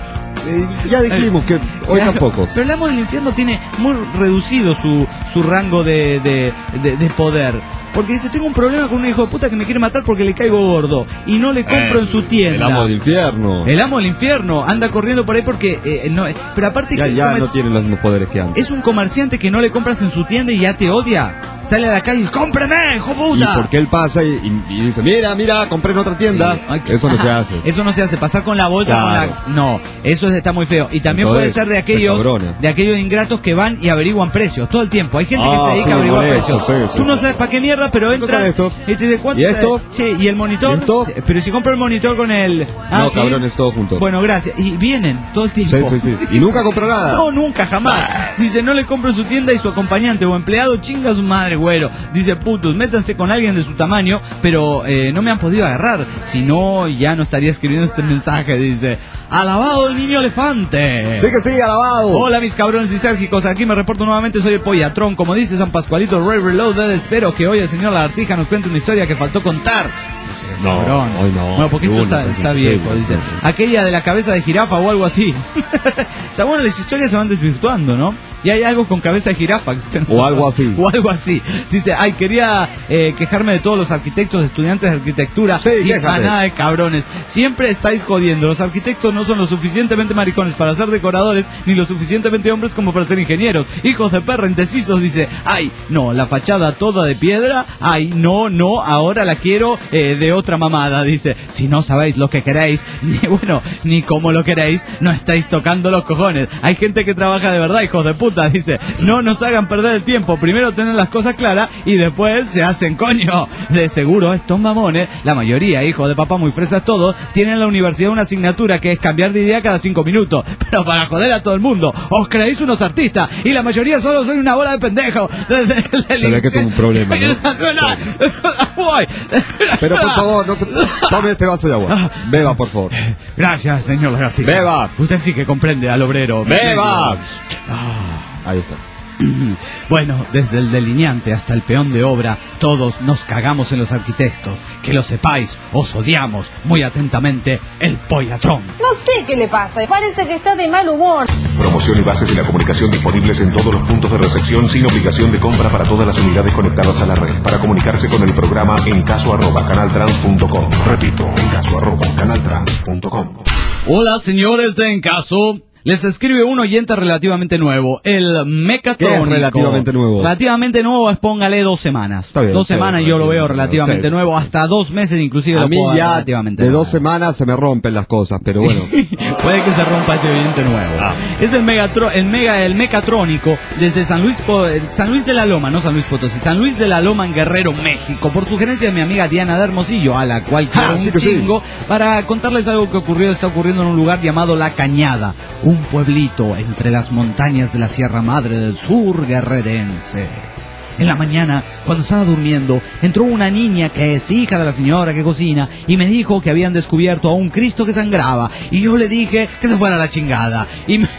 Eh, ya dijimos que hoy Claro, tampoco. Pero el amo del infierno tiene muy reducido su, su rango de, de, de, de poder. Porque dice, tengo un problema con un hijo de puta que me quiere matar porque le caigo gordo. Y no le compro Eh, en su tienda. El amo del infierno. El amo del infierno anda corriendo por ahí porque... eh, no, pero aparte Ya, que ya como no es, tiene los mismos poderes que antes. es un comerciante que no le compras en su tienda y ya te odia. Sale a la calle y ¡cómpreme, hijo Y puta! porque él pasa y, y- y dice, mira, mira, compré en otra tienda. Sí, hay que- Eso no se Ajá, hace. Eso no se hace, pasar con la bolsa Claro. con la... No, eso es- está muy feo. Y también Entonces, puede ser de se aquellos cabrona. de aquellos ingratos que van y averiguan precios todo el tiempo. Hay gente que Ah, se dedica sí, a averiguar molesto, precios. sí, sí, Tú no sí. sabes para qué mierda, pero ¿Qué entra cosa es esto? y te dice, ¿cuánto? ¿Y esto? Sí, ¿y el monitor? ¿Y esto? Pero si compro el monitor con el... Ah, No, ¿sí? cabrón, es todo junto. Bueno, gracias. Y vienen todo el tiempo. Sí, sí, sí. Y nunca compró nada. No, nunca, jamás. Dice, no le compro en su tienda y su acompañante o empleado chinga a su madre, güero. Dice, putos, métanse con alguien de su tamaño, pero eh, no me han podido agarrar. Si no, ya no estaría escribiendo este mensaje. Dice, alabado el niño elefante. Sí que sí, alabado. Hola mis cabrones disérgicos, aquí me reporto nuevamente, soy el Pollatrón. Como dice San Pascualito Ray Reloaded, espero que hoy el señor Lagartija nos cuente una historia que faltó contar. Dice, No, cabrón. hoy no. Bueno, porque esto Lunes, está, es está imposible. viejo, dice. Aquella de la cabeza de jirafa o algo así. Está bueno, las historias se van desvirtuando, ¿no? Y hay algo con cabeza de jirafa. que usted no- O algo así. O algo así. Dice, ay, quería eh, quejarme de todos los arquitectos, estudiantes de arquitectura. Sí, y quéjate. manada de cabrones. Siempre estáis jodiendo. Los arquitectos no son lo suficientemente maricones para ser decoradores, ni lo suficientemente hombres como para ser ingenieros. Hijos de perra indecisos, dice, ay, no, la fachada toda de piedra, ay, no, no, ahora la quiero eh, eh, de otra mamada, dice, si no sabéis lo que queréis, ni bueno, ni cómo lo queréis, no estáis tocando los cojones. Hay gente que trabaja de verdad, hijos de puta, dice, no nos hagan perder el tiempo, primero tener las cosas claras y después se hacen coño. De seguro estos mamones, la mayoría, hijos de papá muy fresas todos, tienen en la universidad una asignatura que es cambiar de idea cada cinco minutos, pero para joder a todo el mundo, os creéis unos artistas y la mayoría solo soy una bola de pendejos. Se ve que tengo un problema, ¿no? Pero por favor, no se... tome este vaso de agua. Beba, por favor. Gracias, señor Lagartija. Beba. Usted sí que comprende al obrero. Beba. Ah. Ahí está. Bueno, desde el delineante hasta el peón de obra, todos nos cagamos en los arquitectos. Que lo sepáis, os odiamos. Muy atentamente, el Pollatrón. No sé qué le pasa, parece que está de mal humor. Promoción y bases de la comunicación disponibles en todos los puntos de recepción sin obligación de compra para todas las unidades conectadas a la red. Para comunicarse con el programa en caso arroba canaltrans punto com. Repito, en caso arroba canaltrans punto com. Hola, señores de En Caso. Les escribe un oyente relativamente nuevo, el Mecatrónico. ¿Qué es relativamente nuevo? Relativamente nuevo es póngale dos semanas. Está bien, dos semanas yo lo veo relativamente sí, nuevo, hasta dos meses inclusive a lo mí puedo ver ya relativamente de nuevo. dos semanas se me rompen las cosas, pero Sí. bueno. Puede que se rompa este oyente nuevo. Ah. Es el Megatro, el mega, el Mecatrónico desde San Luis, Po- San Luis de la Loma, no San Luis Potosí, San Luis de la Loma en Guerrero, México, por sugerencia de mi amiga Diana de Hermosillo, a la cual quiero Ah, un sí que sí. chingo, para contarles algo que ocurrió, está ocurriendo en un lugar llamado La Cañada, un pueblito entre las montañas de la Sierra Madre del Sur guerrerense. En la mañana, cuando estaba durmiendo, entró una niña que es hija de la señora que cocina y me dijo que habían descubierto a un Cristo que sangraba. Y yo le dije que se fuera a la chingada. Y me...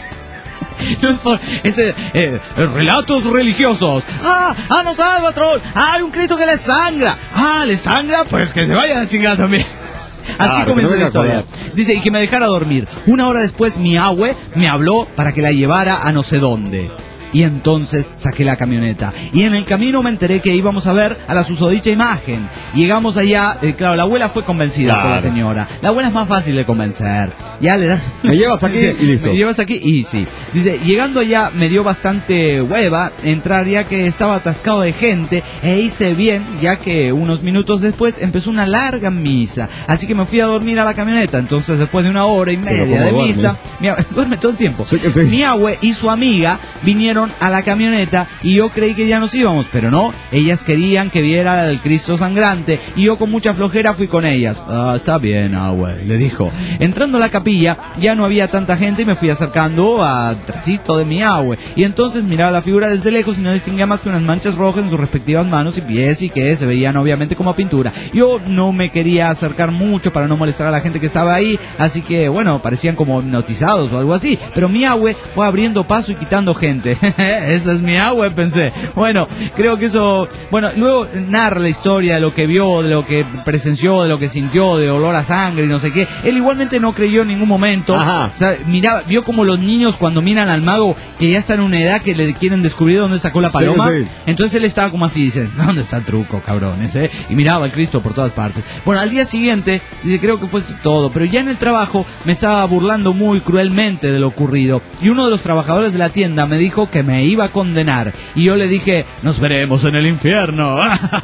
No es por ese eh, relatos religiosos. Ah, ah, no sabe, patrón. Ah, hay un Cristo que le sangra. Ah, le sangra, pues que se vaya a la chingada también. Así Claro, comenzó que no la venga a historia. Dice, y que me dejara dormir. Una hora después mi abue me habló para que la llevara a no sé dónde. Y entonces saqué la camioneta. Y en el camino me enteré que íbamos a ver a la susodicha imagen. Llegamos allá, eh, claro, la abuela fue convencida Claro. por la señora. La abuela es más fácil de convencer. Ya le das... Me llevas aquí Dice, y listo. Me llevas aquí y sí. Dice, llegando allá me dio bastante hueva entrar ya que estaba atascado de gente. E hice bien ya que unos minutos después empezó una larga misa. Así que me fui a dormir a la camioneta. Entonces después de una hora y Pero media ¿cómo de duerme? misa... Mi abue- duerme todo el tiempo. Sí que sí. Mi abue y su amiga vinieron a la camioneta y yo creí que ya nos íbamos, pero no, ellas querían que viera al Cristo sangrante y yo con mucha flojera fui con ellas. Ah, está bien, abue, le dijo. Entrando a la capilla ya no había tanta gente y me fui acercando atrásito de mi abue y entonces miraba la figura desde lejos y no distinguía más que unas manchas rojas en sus respectivas manos y pies y que se veían obviamente como pintura. Yo no me quería acercar mucho para no molestar a la gente que estaba ahí, así que bueno, parecían como hipnotizados o algo así, pero mi abue fue abriendo paso y quitando gente. Esa es mi abue, pensé. Bueno, creo que eso... Bueno, luego narra la historia de lo que vio, de lo que presenció, de lo que sintió, de olor a sangre y no sé qué. Él igualmente no creyó en ningún momento. Ajá. O sea, miraba, vio como los niños cuando miran al mago que ya está en una edad que le quieren descubrir dónde sacó la paloma. Sí, sí. Entonces él estaba como así, dice, ¿dónde está el truco, cabrones? Eh? Y miraba al Cristo por todas partes. Bueno, al día siguiente, dice, creo que fue todo, pero ya en el trabajo me estaba burlando muy cruelmente de lo ocurrido. Y uno de los trabajadores de la tienda me dijo que me iba a condenar. Y yo le dije, nos veremos en el infierno.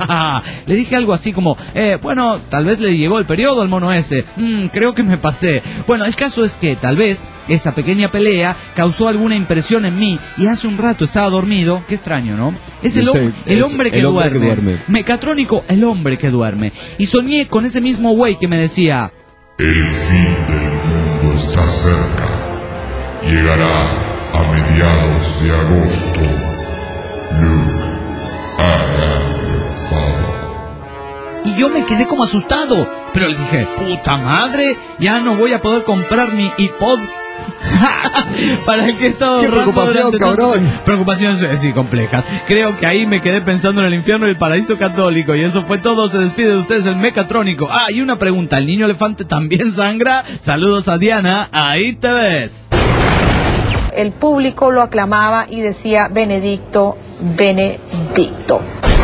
Le dije algo así como, eh, bueno, tal vez le llegó el periodo al mono ese. Mm, creo que me pasé. Bueno, el caso es que tal vez esa pequeña pelea causó alguna impresión en mí y hace un rato estaba dormido. Qué extraño, ¿no? Es el, Sí, hom- el es hombre, que, el hombre que duerme. duerme. Mecatrónico, el hombre que duerme. Y soñé con ese mismo güey que me decía, El fin del mundo está cerca. Llegará a mediados de agosto. Luke, I am your father. y yo me quedé como asustado. Pero le dije, puta madre, ya no voy a poder comprar mi iPod. Para el que he estado ¡Qué ahorrando preocupación, durante tanto cabrón! tiempo. Preocupaciones, eh, sí, complejas. Creo que ahí me quedé pensando en el infierno y el paraíso católico. Y eso fue todo. Se despide de ustedes el Mecatrónico. Ah, y una pregunta. ¿El niño elefante también sangra? Saludos a Diana. Ahí te ves. El público lo aclamaba y decía Benedicto, Benedicto.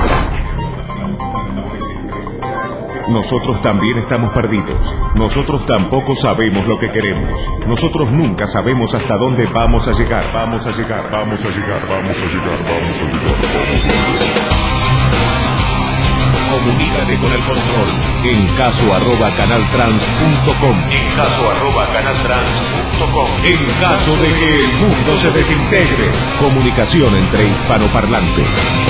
Nosotros también estamos perdidos. Nosotros tampoco sabemos lo que queremos. Nosotros nunca sabemos hasta dónde vamos a llegar. Vamos a llegar, vamos a llegar, vamos a llegar, vamos a llegar. Comunica Comunicate con el control en caso arroba canaltrans punto com. En caso arroba canaltrans punto com. En caso de que el mundo se desintegre. Comunicación entre hispanoparlantes.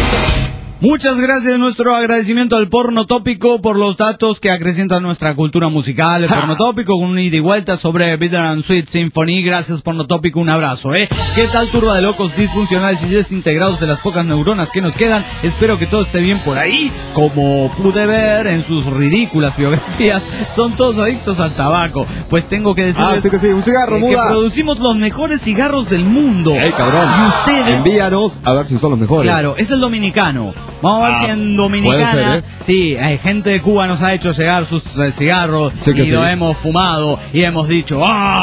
Muchas gracias, nuestro agradecimiento al Porno Tópico por los datos que acrecientan nuestra cultura musical. El Porno Tópico con un ida y vuelta sobre Bitter and Sweet Symphony. Gracias, Porno Tópico, un abrazo, ¿eh? ¿Qué tal, turba de locos disfuncionales y desintegrados de las pocas neuronas que nos quedan? Espero que todo esté bien por ahí. Como pude ver en sus ridículas biografías, son todos adictos al tabaco. Pues tengo que decirles ah, sí que, sí. Un cigarro, eh, que producimos los mejores cigarros del mundo. ¡Ey, cabrón! Y ustedes... envíanos a ver si son los mejores. Claro, es el dominicano. Vamos a ver ah, si en Dominicana, ser, ¿eh? sí, hay gente de Cuba nos ha hecho llegar sus eh, cigarros sí y sí. lo hemos fumado y hemos dicho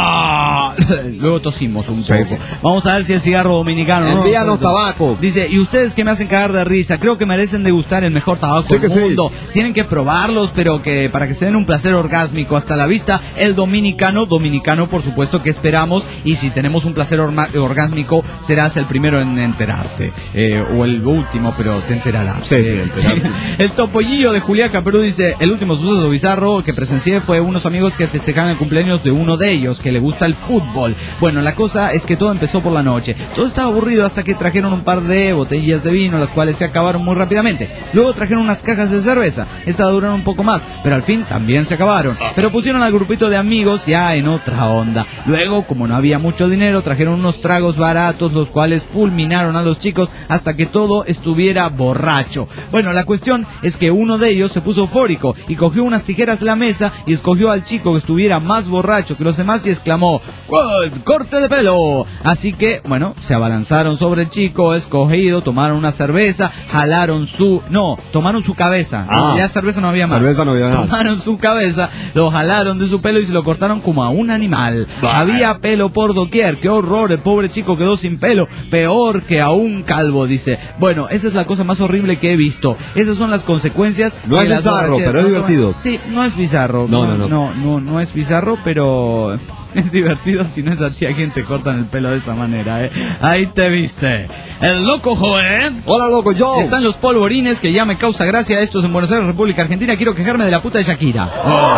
¡ah! Luego tosimos un sí, poco. Sí. Vamos a ver si el cigarro dominicano. Envíanos ¿no? tabaco. Dice, y ustedes que me hacen cagar de risa, creo que merecen degustar el mejor tabaco sí del mundo. Sí. Tienen que probarlos, pero que para que se den un placer orgásmico hasta la vista, el dominicano, dominicano por supuesto que esperamos, y si tenemos un placer orgásmico, serás el primero en enterarte. Eh, o el último, pero te enterarás. Sí, sí, enterarte. El topollillo de Juliaca, Perú, dice, el último suceso bizarro que presencié fue unos amigos que festejaban el cumpleaños de uno de ellos, que le gusta el fútbol. Bueno, la cosa es que todo empezó por la noche. Todo estaba aburrido hasta que trajeron un par de botellas de vino, las cuales se acabaron muy rápidamente. Luego trajeron unas cajas de cerveza. Estas duraron un poco más, pero al fin también se acabaron. Pero pusieron al grupito de amigos ya en otra onda. Luego, como no había mucho dinero, trajeron unos tragos baratos, los cuales fulminaron a los chicos hasta que todo estuviera borracho. Bueno, la cuestión es que uno de ellos se puso eufórico y cogió unas tijeras de la mesa y escogió al chico que estuviera más borracho que los demás y exclamó ¡corte de pelo! Así que, bueno, se abalanzaron sobre el chico escogido, tomaron una cerveza, jalaron su... no, tomaron su cabeza. Ah, ya cerveza no había más. Cerveza no había nada. Tomaron su cabeza, lo jalaron de su pelo y se lo cortaron como a un animal. Bah. Había pelo por doquier, qué horror, el pobre chico quedó sin pelo, peor que a un calvo, dice. Bueno, esa es la cosa más horrible que he visto. Esas son las consecuencias. No es bizarro, pero es divertido. Sí, no es bizarro. No, no, no. No, no, no es bizarro, pero es divertido si no es a ti a quien te cortan el pelo de esa manera, ¿eh? Ahí te viste. El loco joven. Hola, loco Joe. Están los polvorines que ya me causa gracia. Estos en Buenos Aires, República Argentina. Quiero quejarme de la puta de Shakira.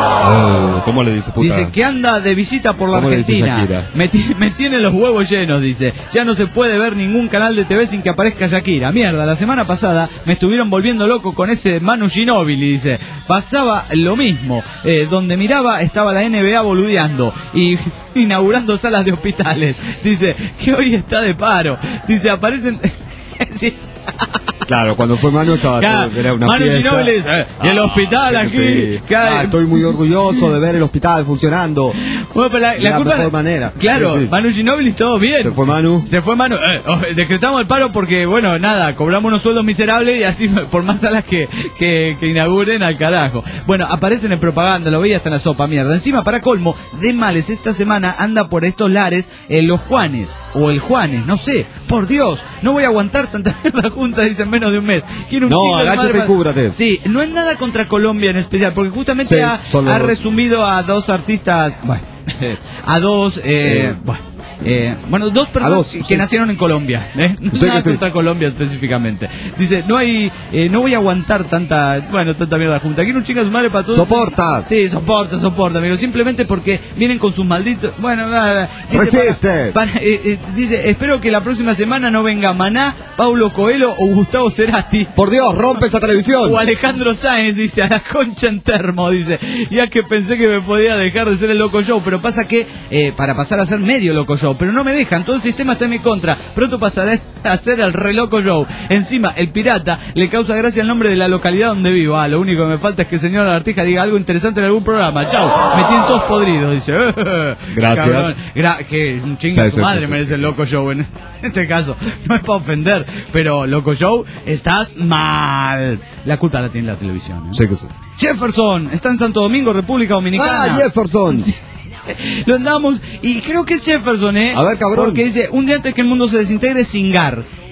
Oh, ¿cómo le dice puta? Dice que anda de visita por la ¿Cómo le dice Argentina. Shakira? Me, ti- me tiene los huevos llenos, dice. Ya no se puede ver ningún canal de T V sin que aparezca Shakira. Mierda, la semana pasada me estuvieron volviendo loco con ese Manu Ginóbili, dice. Pasaba lo mismo. Eh, donde miraba estaba la N B A boludeando y inaugurando salas de hospitales. Dice que hoy está de paro. Dice, aparecen... sí. Claro, cuando fue Manu estaba Claro, todo, era una Manu fiesta. Ginóbili dice, y el hospital aquí. Sí. Cae- Ah, estoy muy orgulloso de ver el hospital funcionando. Bueno, pero la, de la la culpa... mejor manera. Claro, Sí, sí. Manu Ginóbili todo bien. Se fue Manu. Se fue Manu. Eh, oh, decretamos el paro porque, bueno, nada, cobramos unos sueldos miserables y así por más salas que, que, que inauguren al carajo. Bueno, aparecen en propaganda, lo veía hasta en la sopa, mierda. Encima, para colmo, de males, esta semana anda por estos lares eh, los Juanes, o el Juanes, no sé. Por Dios, no voy a aguantar tanta mierda junta, dicen menos de un mes. Quiero un No, kilo de agáchate madre- y cúbrate. Sí, no es nada contra Colombia en especial, porque justamente Sí, ha, son los ha dos. resumido a dos artistas, bueno, a dos, eh, Eh. bueno. Eh, bueno, dos personas dos, que sí. nacieron en Colombia, ¿eh? No Sí, nada que sí. contra Colombia específicamente. Dice, no hay, eh, no voy a aguantar tanta, bueno, tanta mierda junta. Quiero un chinga su madre para todos. Soporta. Sí, soporta, soporta, amigo. Simplemente porque vienen con sus malditos, bueno, ah, dice, Resiste. para- para- eh, eh, dice, espero que la próxima semana no venga Maná, Paulo Coelho o Gustavo Cerati. Por Dios, rompe esa televisión. O Alejandro Sáenz, dice, a la concha en termo, dice, ya que pensé que me podía dejar de ser el Loco Show, pero pasa que, eh, para pasar a ser medio Loco Show, pero no me dejan, todo el sistema está en mi contra, pronto pasaré a ser el re Loco Show. Encima, el pirata le causa gracia el nombre de la localidad donde vivo. Ah, lo único que me falta es que el señor Artija diga algo interesante en algún programa. Chau, me tienen todos podridos, dice. Gracias. Cabrón. Gra- que un chingo Sí, su sí, madre sí, sí, merece sí. el Loco Show en este caso. No es para ofender, pero Loco Show, estás mal. La culpa la tiene la televisión, ¿eh? Sí que sí. Jefferson está en Santo Domingo, República Dominicana. Ah, Jefferson. Lo andamos, y creo que es Jefferson, ¿eh? A ver, cabrón. Porque dice, un día antes que el mundo se desintegre, Singar.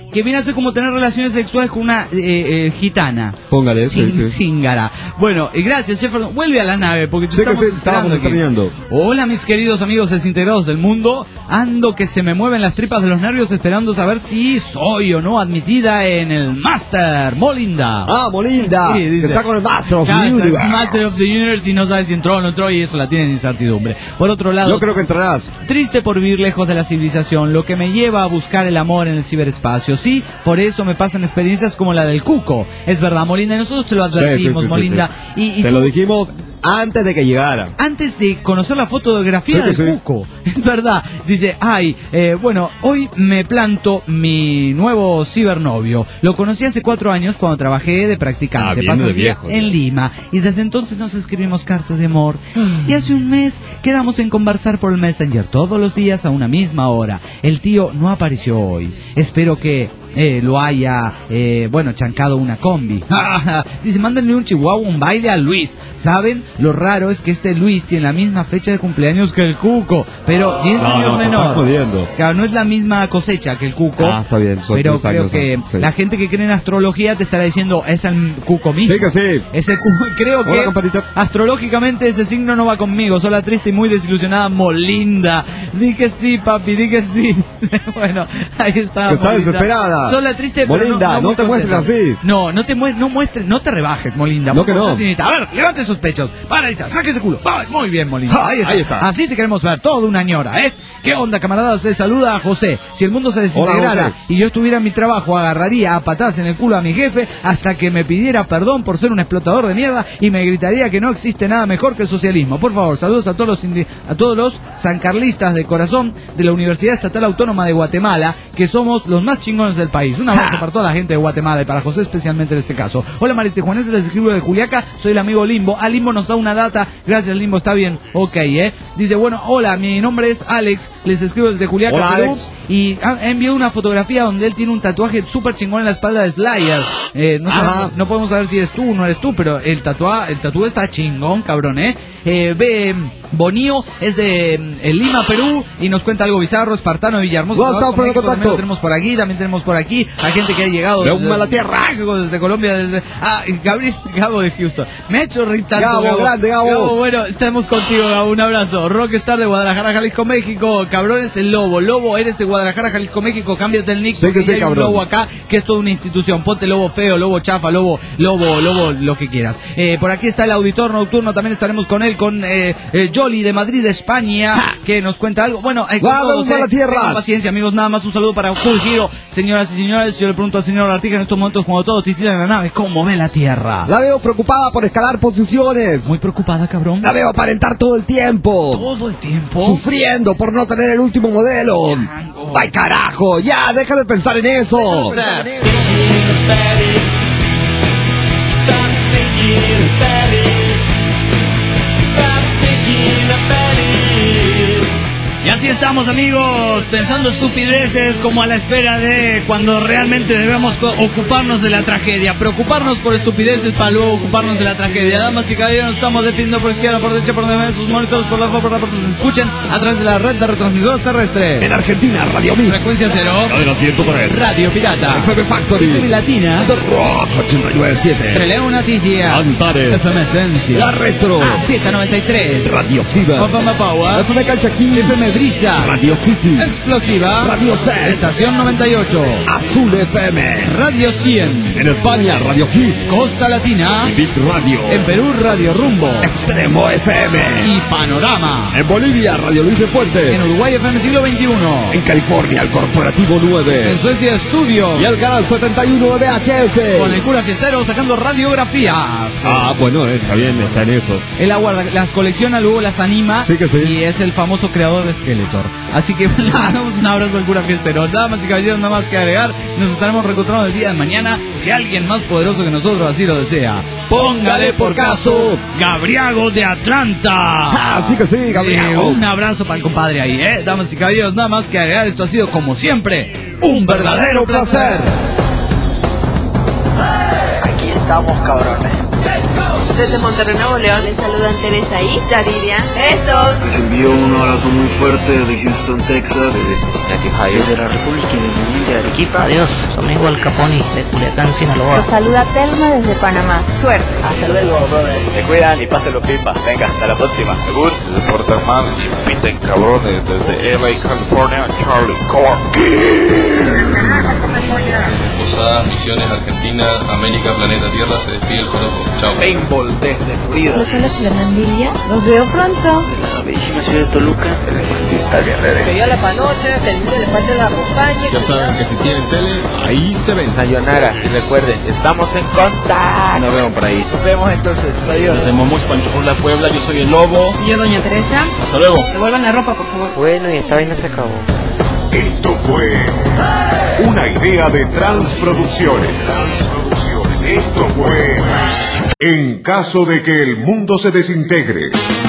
que viene a ser como tener relaciones sexuales con una eh, eh, gitana. Póngale, sí, sí. Zíngara. Bueno, y gracias, Jefferson. Vuelve a la nave, porque te Sé que estamos sí, estábamos esperando extrañando. Hola, mis queridos amigos desintegrados del mundo. Ando que se me mueven las tripas de los nervios esperando saber si soy o no admitida en el Master Molinda. Ah, Molinda, Sí, dice. que está con el Master of the Claro, está el Universe. Master of the Universe y no sabe si entró o no entró y eso la tiene en incertidumbre. Por otro lado, Yo creo que entrarás. triste por vivir lejos de la civilización, lo que me lleva a buscar el amor en el ciberespacio. Sí, por eso me pasan experiencias como la del Cuco. Es verdad, Molinda, y nosotros te lo advertimos, Sí, sí, sí, sí, Molinda. sí. Y, y Te lo dijimos antes de que llegara. antes de conocer la fotografía Sí, que del sí. Cuco, es verdad, dice, ay, eh, bueno, hoy me planto mi nuevo cibernovio. Lo conocí hace cuatro años cuando trabajé de practicante, Ah, viene pasó de el día viejo, en ya. Lima, y desde entonces nos escribimos cartas de amor. Y hace un mes quedamos en conversar por el Messenger todos los días a una misma hora. El tío no apareció hoy. Espero que eh, lo haya, eh, bueno, chancado una combi. Dice, mándenle un chihuahua, un baile a Luis. ¿Saben? Lo raro es que este Luis tiene la misma fecha de cumpleaños que el Cuco, pero diez No, años no, te menor. estás jodiendo. Claro, no es la misma cosecha que el Cuco. Ah, está bien, son pero tres creo años, que sí. la gente que cree en astrología te estará diciendo, es el Cuco mismo. Sí que sí. Es el Cuco. Creo Hola, que campanita. astrológicamente ese signo no va conmigo. Soy la triste y muy desilusionada Molinda. Di que sí, papi, di que sí. Bueno, ahí está. Que está Molinda. desesperada. Soy la triste, pero Molinda, no, no muy te muestres contenta. así. No, no te muestres, no muestres, no te rebajes, Molinda. No que no. Señorita. A ver, levante sus pechos. Para, ahí está, saque ese culo. Ay, muy bien, Molinda. Ja, Ahí está. ahí está. Así te queremos ver, toda una ñora, ¿eh? ¿Qué onda, camaradas? Te saluda a José. Si el mundo se desintegrara Hola, José. y yo estuviera en mi trabajo, agarraría a patadas en el culo a mi jefe hasta que me pidiera perdón por ser un explotador de mierda y me gritaría que no existe nada mejor que el socialismo. Por favor, saludos a todos los indi- a todos los sancarlistas de corazón de la Universidad Estatal Autónoma de Guatemala, que somos los más chingones del país. Un abrazo para toda la gente de Guatemala y para José especialmente en este caso. Hola, Marite Juanes, les escribo de Juliaca, soy el amigo Limbo. Ah, Limbo nos da una data. Gracias, Limbo, está bien. Ok, eh. Dice, bueno, hola, mi nombre es Alex, les escribo desde Juliaca, Hola, Perú. Alex. Y ha enviado una fotografía donde él tiene un tatuaje súper chingón en la espalda de Slayer. Eh, no, Ajá. sabemos- no podemos saber si eres tú o no eres tú, pero el tatua, el tatuaje está chingón, cabrón, ¿eh? eh ve, Bonío es de mm, eh, Lima, Perú, y nos cuenta algo bizarro, espartano de Villahermosa. WhatsApp, Tabasco, por el México, también contacto. lo tenemos por aquí, también tenemos por aquí a gente que ha llegado De Uma la tierra. México, desde Colombia, desde... Ah, y Gabriel, Gabo de Houston. Me ha hecho reír tanto, Gabo, grande, Gabo. bueno, estamos contigo, Gabo, un abrazo. Rockstar de Guadalajara, Jalisco, México. Cabrón es el Lobo. Lobo, eres de Guadalajara, Jalisco, México. Cámbiate el nick. Sí, que porque sí, ya hay un cabrón. Lobo acá, que es toda una institución. Ponte Lobo feo, Lobo chafa, Lobo, Lobo, Lobo, lo que quieras. Eh, por aquí está el auditor nocturno. También estaremos con él, con eh, eh, Jolly de Madrid, España, que nos cuenta algo. Bueno, eh, con Guau, todos, Uma la eh, tierra. tengan paciencia, amigos. Nada más un saludo para Full Giro. Señoras y señores, yo le pregunto al señor Artiga en estos momentos, cuando todos titilan la nave, ¿cómo ve la Tierra? La veo preocupada por escalar posiciones. Muy preocupada, cabrón. La veo aparentar todo el tiempo. Todo el tiempo. Sufriendo por no tener el último modelo. Chango. ¡Ay, carajo! ¡Ya, deja de pensar en eso! Y así estamos, amigos, pensando estupideces como a la espera de cuando realmente debemos co- ocuparnos de la tragedia. Preocuparnos por estupideces para luego ocuparnos de la tragedia. Damas y caballeros, nos estamos despidiendo por izquierda, por derecha, por donde sus monitores, por abajo, por la parte se escuchen a través de la red de retransmisores terrestres. En Argentina, Radio Mix. Frecuencia cero, Cadena ciento tres. Radio Pirata, F M Factory. F M Latina, The Rock ochenta y nueve punto siete. Releo Noticia, Antares. F M Esencia, La Retro. A Z noventa y tres, Radio Ciber. F M Power, F M Calchaquí. F M Brisa, Radio City. Explosiva, Radio Set. Estación noventa y ocho, Azul F M. Radio cien, En España, Radio Hit. Costa Latina, Bit Radio. en Perú, Radio Rumbo Extremo F M. y Panorama. En Bolivia, Radio Luis de Fuentes. En Uruguay, F M Siglo veintiuno. En California, el Corporativo nueve. En Suecia, Estudio. Y el canal setenta y uno de V H F. Con el cura fiestero sacando radiografías. Ah, bueno, está bien, está en eso. Él la guarda, las colecciona, luego las anima. Sí que sí. Y es el famoso creador de Skeletor. Así que le mandamos un abrazo al cura fiestero. Damas y caballeros, nada más que agregar. Nos estaremos reencontrando el día de mañana. Si alguien más poderoso que nosotros así lo desea, Póngale por caso. Gabriago de Atlanta. Ah, sí que sí, Eh, Gabriel. un abrazo para el compadre ahí, ¿eh? Damas y caballeros, nada más que agregar. Esto ha sido, como siempre, Un verdadero placer. Aquí estamos, cabrones. Desde Monterrey, Nuevo León, les saludan Teresa y Yaridia. ¡Besos! Les envío un abrazo muy fuerte desde Houston, Texas. Desde Cincinnati, Ohio. Desde la República Independiente de Arequipa. Adiós, amigo Al Capone de Culiacán, Sinaloa. Los saluda Telma desde Panamá. Suerte. Hasta luego, brothers. Se cuidan y pásenlo pipa. Venga, hasta la próxima. Segur. Desde Porterman y piten cabrones. Desde L A, California, Charlie Corky. Posadas, Misiones, Argentina, América, Planeta Tierra, se despide el Joropo. Chao. Paintball desde Florida. Los hola Fernandilla. Los veo pronto. De la bellísima ciudad de Toluca. El deportista guerrero. Que yo la panoche, que el niño de la acompañe. Ya saben que si tienen tele, ahí se ven. Sayonara. Y recuerden, estamos en contacto. Nos vemos por ahí. Nos vemos entonces. Adiós. Desde Momus, Pancho por la Puebla. Yo soy el Lobo. Y yo, doña Teresa. Hasta luego. Devuelvan la ropa, por favor. Bueno, y esta vaina se acabó. Esto fue una idea de Transproducciones. Esto fue En caso de que el mundo se desintegre.